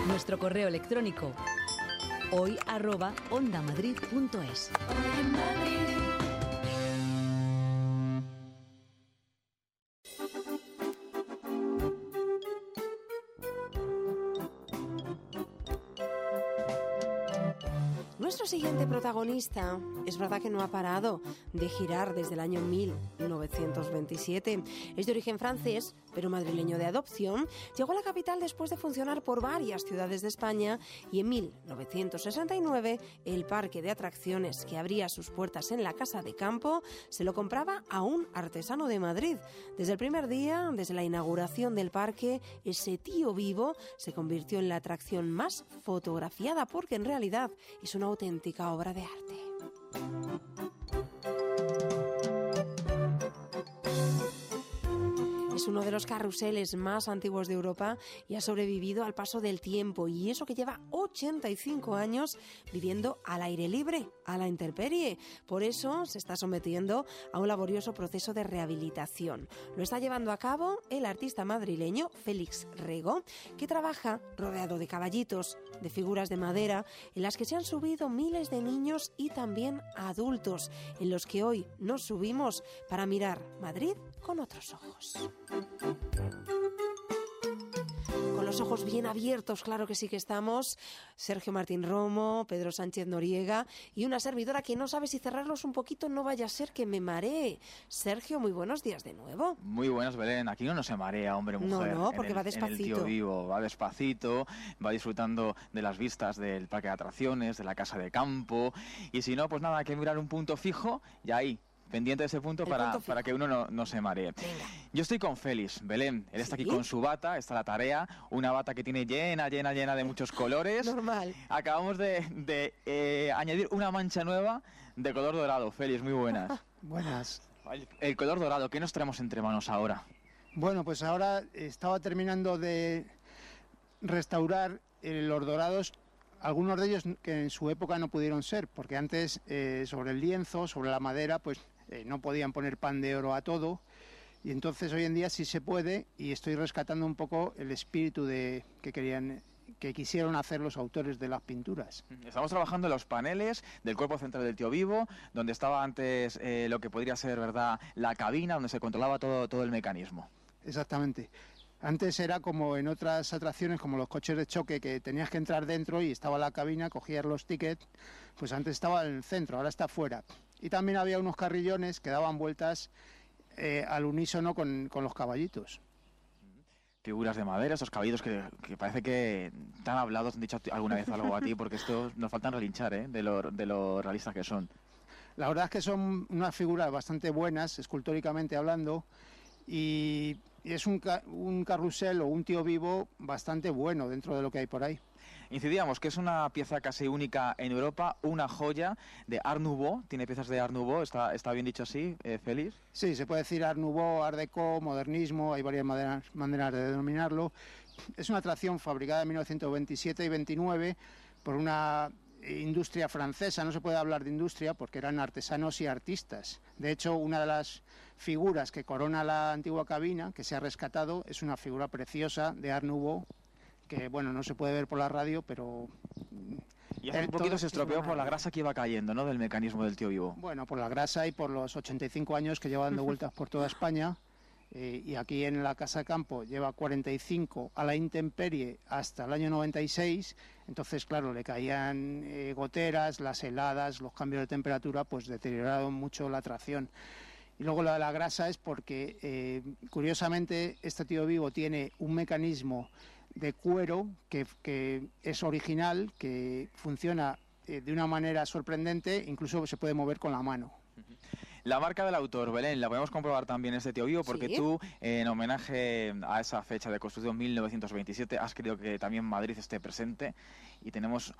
Nuestro correo electrónico hoy@ondamadrid.es. Nuestro siguiente protagonista es verdad que no ha parado de girar desde el año 1927. Es de origen francés, pero madrileño de adopción. Llegó a la capital después de funcionar por varias ciudades de España y en 1969 el parque de atracciones que abría sus puertas en la Casa de Campo se lo compraba a un artesano de Madrid. Desde el primer día, desde la inauguración del parque, ese tío vivo se convirtió en la atracción más fotografiada porque en realidad es una auténtica obra de arte. Es uno de los carruseles más antiguos de Europa y ha sobrevivido al paso del tiempo, y eso que lleva 85 años viviendo al aire libre, a la intemperie. Por eso se está sometiendo a un laborioso proceso de rehabilitación. Lo está llevando a cabo el artista madrileño Félix Rego, que trabaja rodeado de caballitos, de figuras de madera, en las que se han subido miles de niños y también adultos, en los que hoy nos subimos para mirar Madrid con otros ojos. Con los ojos bien abiertos, claro que sí que estamos. Sergio Martín Romo, Pedro Sánchez Noriega y una servidora que no sabe si cerrarlos un poquito, no vaya a ser que me maree. Sergio, muy buenos días de nuevo. Muy buenos, Belén. Aquí no se marea, hombre, mujer. No, porque va despacito. En el tío vivo, va despacito, va disfrutando de las vistas del parque de atracciones, de la Casa de Campo. Y si no, pues nada, hay que mirar un punto fijo y ahí, pendiente de ese punto para que uno no se maree. Venga. Yo estoy con Félix, Belén. Él está ¿Sí? aquí con su bata, está la tarea. Una bata que tiene llena de muchos colores. Normal. Acabamos de añadir una mancha nueva de color dorado. Félix, muy buenas. Buenas. El color dorado, ¿qué nos traemos entre manos ahora? Bueno, pues ahora estaba terminando de restaurar los dorados, algunos de ellos que en su época no pudieron ser, porque antes sobre el lienzo, sobre la madera, pues no podían poner pan de oro a todo, y entonces hoy en día sí se puede, y estoy rescatando un poco el espíritu que quisieron hacer los autores de las pinturas. Estamos trabajando en los paneles del cuerpo central del tío vivo, donde estaba antes lo que podría ser, ¿verdad?, la cabina, donde se controlaba todo el mecanismo. Exactamente. Antes era como en otras atracciones, como los coches de choque, que tenías que entrar dentro y estaba la cabina, cogías los tickets, pues antes estaba en el centro, ahora está fuera. Y también había unos carrillones que daban vueltas al unísono con los caballitos. Figuras de madera, esos caballitos que parece que te han hablado, te han dicho alguna vez algo a ti, porque estos nos faltan relinchar, de lo realistas que son. La verdad es que son unas figuras bastante buenas, escultóricamente hablando, y es un carrusel o un tío vivo bastante bueno dentro de lo que hay por ahí. Incidíamos que es una pieza casi única en Europa, una joya de Art Nouveau, tiene piezas de Art Nouveau, ¿está bien dicho así, Félix? Sí, se puede decir Art Nouveau, Art Deco, modernismo, hay varias maneras de denominarlo. Es una atracción fabricada en 1927 y 29 por una industria francesa. No se puede hablar de industria porque eran artesanos y artistas. De hecho, una de las figuras que corona la antigua cabina, que se ha rescatado, es una figura preciosa de Art Nouveau, que bueno, no se puede ver por la radio, pero... Y hace un poquito se estropeó por la grasa que iba cayendo, ¿no?, del mecanismo del tío vivo. Bueno, por la grasa y por los 85 años que lleva dando vueltas por toda España. Y aquí en la Casa de Campo lleva 45 a la intemperie hasta el año 96, entonces claro, le caían goteras, las heladas, los cambios de temperatura, pues deterioraron mucho la atracción. Y luego la grasa es porque, curiosamente, este tío vivo tiene un mecanismo de cuero que es original, que funciona de una manera sorprendente, incluso se puede mover con la mano. La marca del autor, Belén, la podemos comprobar también este tío vivo porque ¿sí? Tú, en homenaje a esa fecha de construcción 1927, has querido que también Madrid esté presente y tenemos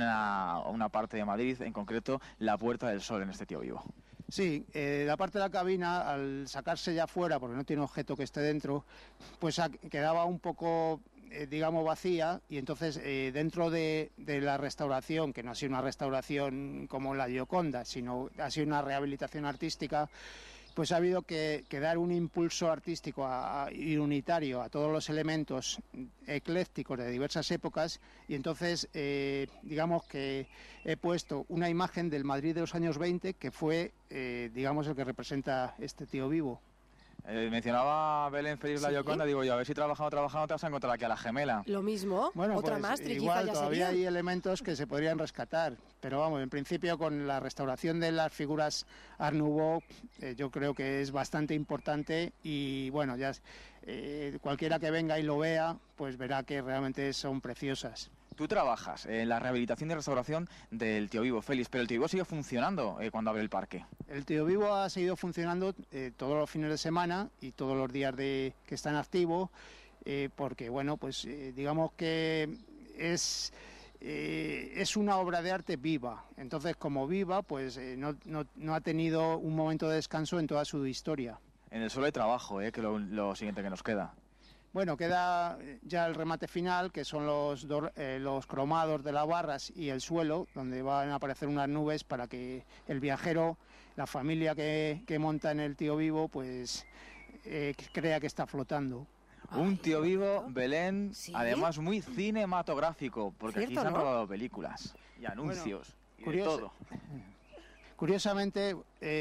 una parte de Madrid, en concreto la Puerta del Sol en este tío vivo. Sí, la parte de la cabina, al sacarse ya fuera, porque no tiene objeto que esté dentro, pues quedaba un poco, digamos, vacía, y entonces dentro de la restauración, que no ha sido una restauración como la Gioconda, sino ha sido una rehabilitación artística, pues ha habido que dar un impulso artístico y unitario a todos los elementos eclécticos de diversas épocas, y entonces digamos que he puesto una imagen del Madrid de los años 20 que fue digamos el que representa este tío vivo. Mencionaba Belén Félix la Gioconda, digo yo, a ver si trabajando te vas a encontrar aquí a la gemela. Lo mismo, bueno, otra pues, más, trilliza igual ya todavía sería. hay elementos que se podrían rescatar, pero vamos, en principio con la restauración de las figuras Art Nouveau yo creo que es bastante importante, y bueno, ya cualquiera que venga y lo vea, pues verá que realmente son preciosas. Tú trabajas en la rehabilitación y restauración del Tío Vivo, Félix, pero el Tío Vivo sigue funcionando cuando abre el parque. El Tío Vivo ha seguido funcionando todos los fines de semana y todos los días que está en activo, porque bueno, pues digamos que es una obra de arte viva. Entonces, como viva, pues no ha tenido un momento de descanso en toda su historia. En el suelo hay trabajo, que es lo siguiente que nos queda. Bueno, queda ya el remate final, que son los cromados de las barras y el suelo, donde van a aparecer unas nubes para que el viajero, la familia que monta en el Tío Vivo, pues crea que está flotando. Un Tío Vivo, Belén, ¿sí? Además muy cinematográfico, porque aquí se han rodado películas y anuncios y de todo. Curiosamente,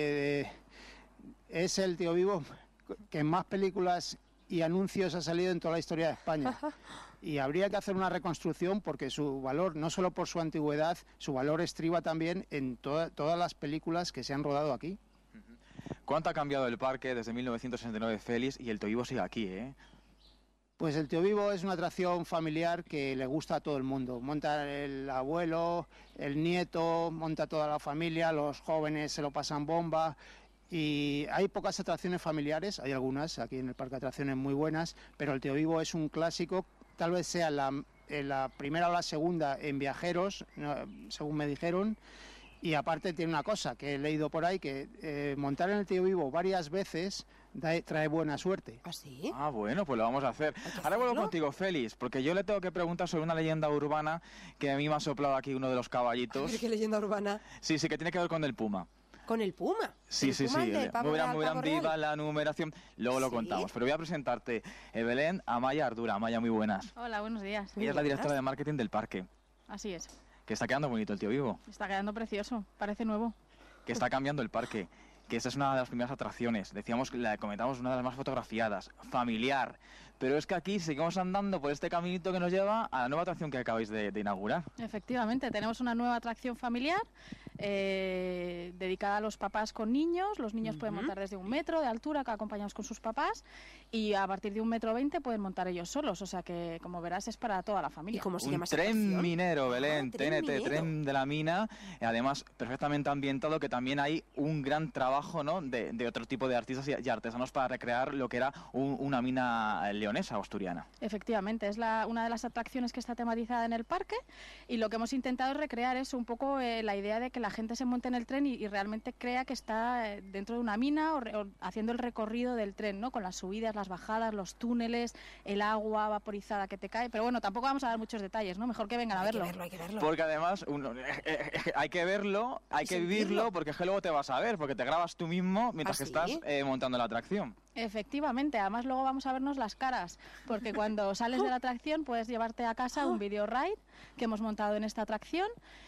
es el Tío Vivo que en más películas y anuncios ha salido en toda la historia de España. Y habría que hacer una reconstrucción porque su valor, no solo por su antigüedad, su valor estriba también en todas las películas que se han rodado aquí. ¿Cuánto ha cambiado el parque desde 1969, Félix, y el Tío Vivo sigue aquí, Pues el Tío Vivo es una atracción familiar que le gusta a todo el mundo. Monta el abuelo, el nieto, monta toda la familia, los jóvenes se lo pasan bomba. Y hay pocas atracciones familiares, hay algunas aquí en el parque de atracciones muy buenas, pero el Tío Vivo es un clásico, tal vez sea la primera o la segunda en viajeros, según me dijeron. Y aparte tiene una cosa que he leído por ahí, que montar en el Tío Vivo varias veces trae buena suerte. ¿Ah, sí? Ah, bueno, pues lo vamos a hacer. Ahora vuelvo contigo, Félix, porque yo le tengo que preguntar sobre una leyenda urbana que a mí me ha soplado aquí uno de los caballitos. ¿Qué leyenda urbana? Sí, que tiene que ver con el puma. ¿Con el puma? Sí. Muy gran viva la numeración. Luego lo contamos. Pero voy a presentarte, Belén, Amaya Ardura. Amaya, muy buenas. Hola, buenos días. Ella es la directora de marketing del parque. Así es. Que está quedando bonito el Tío Vivo. Está quedando precioso. Parece nuevo. Que está cambiando el parque. Que esta es una de las primeras atracciones. Decíamos, la comentamos, una de las más fotografiadas. Familiar. Pero es que aquí seguimos andando por este caminito que nos lleva a la nueva atracción que acabáis de inaugurar. Efectivamente, tenemos una nueva atracción familiar dedicada a los papás con niños. Los niños pueden montar desde 1 metro de altura, que acompañados con sus papás, y a partir de 1,20 m pueden montar ellos solos. O sea que, como verás, es para toda la familia. ¿Y cómo se Un llama esa tren atracción? minero, Belén, tren TNT, minero. tren de la mina, además perfectamente ambientado, que también hay un gran trabajo, ¿no?, de otro tipo de artistas y artesanos para recrear lo que era una mina leonesa o asturiana. Efectivamente, es una de las atracciones que está tematizada en el parque, y lo que hemos intentado es recrear eso, un poco la idea de que la gente se monte en el tren y realmente crea que está dentro de una mina o haciendo el recorrido del tren, ¿no?, con las subidas, las bajadas, los túneles, el agua vaporizada que te cae. Pero bueno, tampoco vamos a dar muchos detalles, ¿no? Mejor que vengan a verlo. Hay que verlo. Porque además hay que verlo, hay que vivirlo, porque es que luego te vas a ver, porque te grabas tú mismo mientras que estás montando la atracción. Efectivamente, además luego vamos a vernos las caras, porque cuando sales de la atracción puedes llevarte a casa un video ride que hemos montado en esta atracción,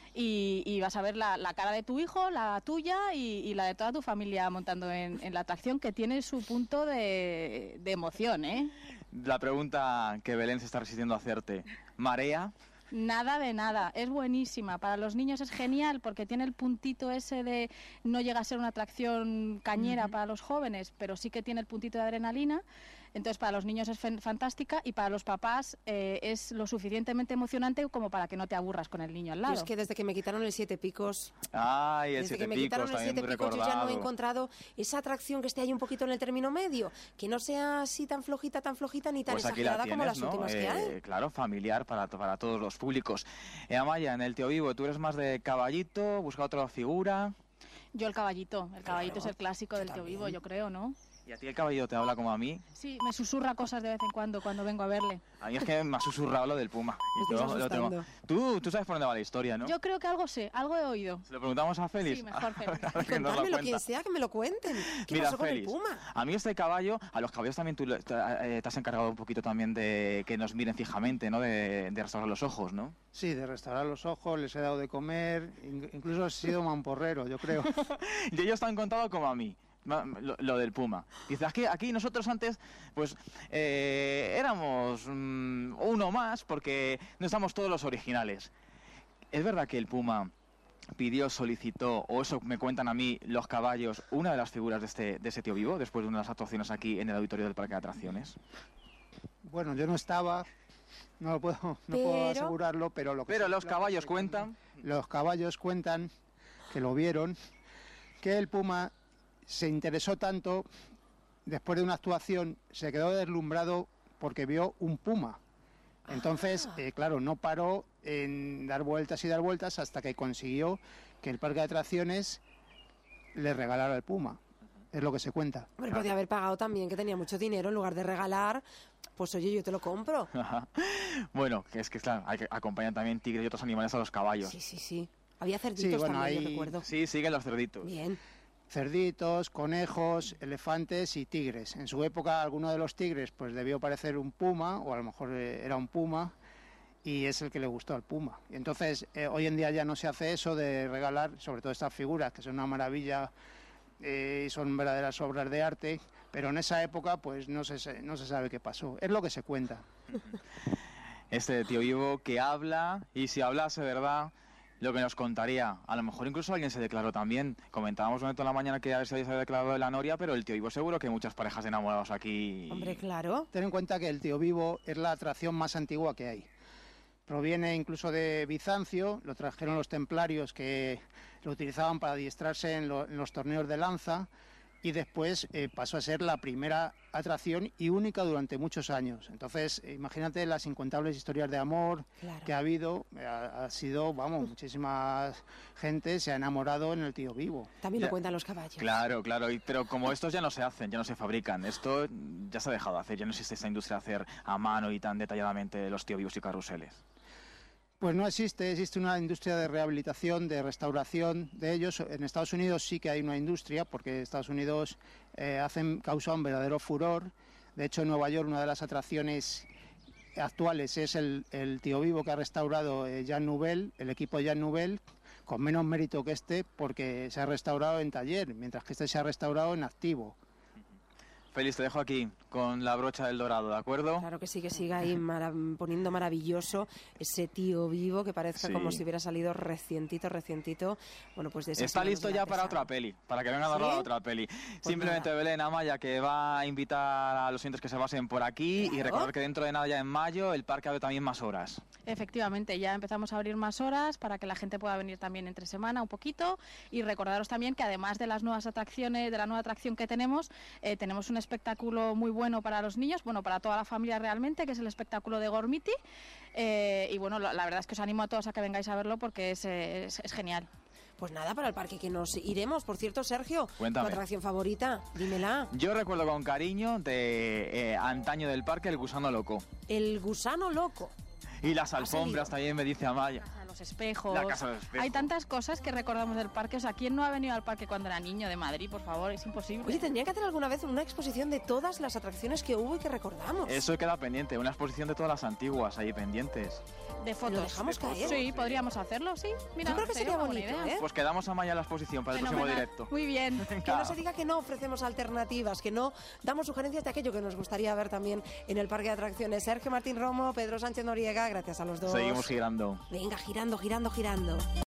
y vas a ver la cara de tu hijo, la tuya y la de toda tu familia montando en la atracción, que tiene su punto de emoción, ¿eh? La pregunta que Belén se está resistiendo a hacerte, ¿marea? Nada de nada, es buenísima. Para los niños es genial porque tiene el puntito ese de, no llega a ser una atracción cañera para los jóvenes, pero sí que tiene el puntito de adrenalina. Entonces para los niños es fantástica, y para los papás es lo suficientemente emocionante como para que no te aburras con el niño al lado. Yo es que desde que me quitaron el Siete Picos, Ay, el desde Siete que me Picos, quitaron el también Siete muy Picos, yo ya no he recordado. encontrado esa atracción que esté ahí un poquito en el término medio, que no sea así tan flojita, ni tan Pues aquí la exagerada como las tienes, ¿no? últimas que hay. Claro, familiar para todos los públicos. Amaya, en el Tío Vivo, ¿tú eres más de caballito? ¿Busca otra figura? Yo el caballito es el clásico del Tío Vivo, yo creo, ¿no? Y ¿Y a ti el caballo te habla como a mí? Sí, me susurra cosas de vez en cuando vengo a verle. A mí es que me ha susurrado lo del puma. Me estás asustando. Tú sabes por dónde va la historia, ¿no? Yo creo que algo sé, algo he oído. ¿Se lo preguntamos a Félix? Sí, mejor Félix. A ver que nos lo Contádmelo, cuenta. quien sea, que me lo cuenten. ¿Qué Mira, pasó con el Félix, puma? a mí este caballo, a los caballos también tú te has encargado un poquito también de que nos miren fijamente, ¿no? De restaurar los ojos, ¿no? Sí, de restaurar los ojos, les he dado de comer, incluso he sido mamporrero, yo creo. Y ellos te han contado como a mí. Lo del puma. Dice, aquí nosotros antes, pues, éramos uno más porque no estamos todos los originales. ¿Es verdad que el puma solicitó, o eso me cuentan a mí los caballos, una de las figuras de ese tío vivo, después de unas actuaciones aquí en el auditorio del Parque de Atracciones? Bueno, yo no estaba, no puedo asegurarlo, pero los caballos cuentan. Los caballos cuentan que lo vieron, que el puma se interesó tanto, después de una actuación, se quedó deslumbrado porque vio un puma. Entonces, claro, no paró en dar vueltas y dar vueltas hasta que consiguió que el parque de atracciones le regalara el puma. Es lo que se cuenta. Hombre, podía haber pagado también, que tenía mucho dinero, en lugar de regalar, pues oye, yo te lo compro. Bueno, es que claro, hay que acompañar también tigres y otros animales a los caballos. Sí. Había cerditos también, yo recuerdo. Sí, siguen los cerditos. Bien. Cerditos, conejos, elefantes y tigres. En su época alguno de los tigres pues debió parecer un puma, o a lo mejor era un puma, y es el que le gustó al puma. Y entonces hoy en día ya no se hace eso de regalar, sobre todo estas figuras que son una maravilla y son verdaderas obras de arte, pero en esa época pues no se sabe qué pasó. Es lo que se cuenta. Este tío vivo que habla, y si hablase, ¿verdad?, lo que nos contaría. A lo mejor incluso alguien se declaró también. Comentábamos durante la mañana que a ver si alguien se había declarado de la noria, pero el tío vivo seguro que hay muchas parejas enamorados aquí. Hombre, claro. Ten en cuenta que el tío vivo es la atracción más antigua que hay. Proviene incluso de Bizancio, lo trajeron los templarios que lo utilizaban para adiestrarse en los torneos de lanza, y después pasó a ser la primera atracción y única durante muchos años. Entonces, imagínate las incontables historias de amor que ha habido. Ha sido, muchísima gente se ha enamorado en el tío vivo. También lo cuentan los caballos. Claro, pero como estos ya no se hacen, ya no se fabrican, esto ya se ha dejado de hacer, ya no existe esta industria de hacer a mano y tan detalladamente los tío vivos y carruseles. Pues no existe una industria de rehabilitación, de restauración de ellos. En Estados Unidos sí que hay una industria, porque Estados Unidos causa un verdadero furor. De hecho, en Nueva York una de las atracciones actuales es el tío vivo que ha restaurado Jean Nouvel, el equipo Jean Nouvel, con menos mérito que este, porque se ha restaurado en taller, mientras que este se ha restaurado en activo. Félix, te dejo aquí con la brocha del dorado, ¿de acuerdo? Claro que sí, que siga ahí poniendo maravilloso ese tío vivo, que parezca como si hubiera salido recientito. Bueno, pues de está listo ya para otra peli, para que venga a hablar de otra peli. Pues simplemente nada. Belén Amaya, que va a invitar a los oyentes que se pasen por aquí, y recordar que dentro de nada, ya en mayo, el parque abre también más horas. Efectivamente, ya empezamos a abrir más horas para que la gente pueda venir también entre semana un poquito, y recordaros también que además de las nuevas atracciones, de la nueva atracción que tenemos un espectáculo muy bueno para los niños, para toda la familia realmente, que es el espectáculo de Gormiti, y bueno, la verdad es que os animo a todos a que vengáis a verlo porque es genial. Pues nada, para el parque que nos iremos. Por cierto, Sergio, cuéntame. ¿Tu atracción favorita? Dímela. Yo recuerdo con cariño de antaño del parque el gusano loco. El gusano loco. Y las alfombras también, me dice Amaya. Los espejos. La casa de los espejos. Hay tantas cosas que recordamos del parque. O sea, ¿quién no ha venido al parque cuando era niño de Madrid? Por favor, es imposible. Oye, tendría que hacer alguna vez una exposición de todas las atracciones que hubo y que recordamos. Eso queda pendiente, una exposición de todas las antiguas ahí pendientes. De fotos. ¿Lo dejamos caer? Sí, podríamos hacerlo, sí. Mira, yo creo que sería bonito, idea. Pues quedamos a Amaya la exposición para el próximo directo. Muy bien. Que no se diga que no ofrecemos alternativas, que no damos sugerencias de aquello que nos gustaría ver también en el parque de atracciones. Sergio Martín Romo, Pedro Sánchez Noriega, gracias a los dos. Seguimos girando. Venga, girando.